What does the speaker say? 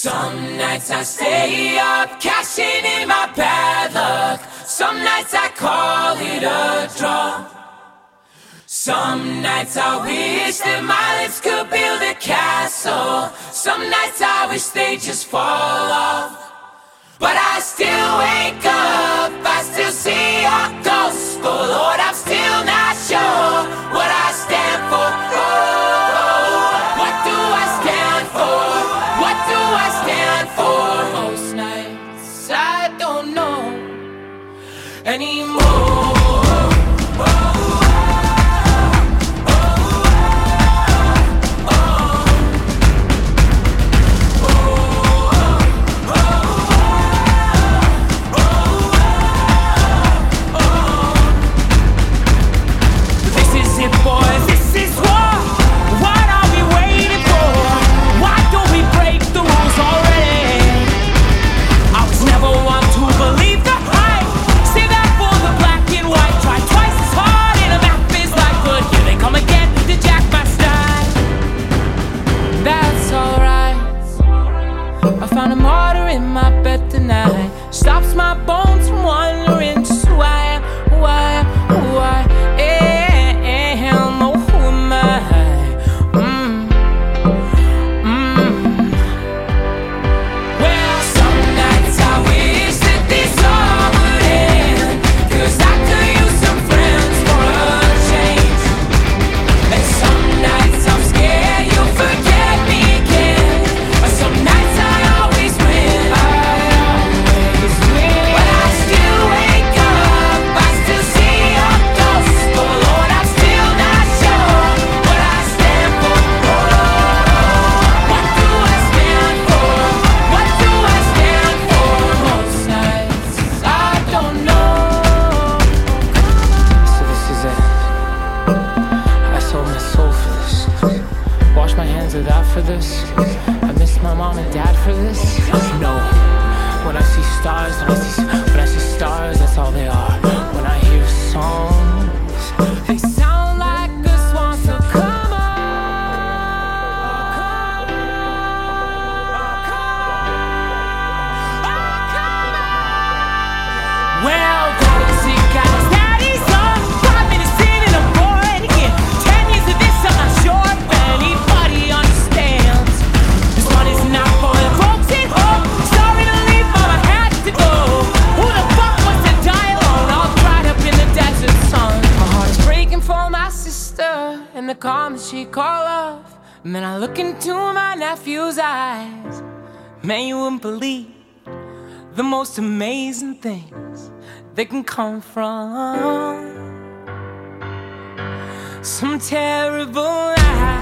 Some nights I stay up, cashing in my bad luck. Some nights I call it a draw. Some nights I wish that my lips could build a castle. Some nights I wish they just fall off. But I still wake up, I still see your ghost. Oh Lord, I'm still not sure what I stand for. Oh, what do I stand for? What do I stand for? Most nights I don't know anymore. Stops my bones from wandering just who I am, who I am, oh, who am I? Well, some nights I wish that this all would end, 'cause I could use some friends for a change. And some nights I'm scared you'll forget me again, but some nights I always win. For this, I miss my mom and dad for this. No, when I see stars, when I see stars, that's all they are. When I hear songs, they sound like a swan. So come on, well, daddy see guys, daddy's on 5 minutes in and I'm bored again. 10 years of this, I'm not sure if anybody understands. This one is not for the folks at home. Sorry to leave, but I had to go. Who the fuck wants to die alone, all dried up in the desert sun? My heart is breaking for my sister and the comments she call off. Man, I look into my nephew's eyes. Man, you wouldn't believe the most amazing things that can come from some terrible life.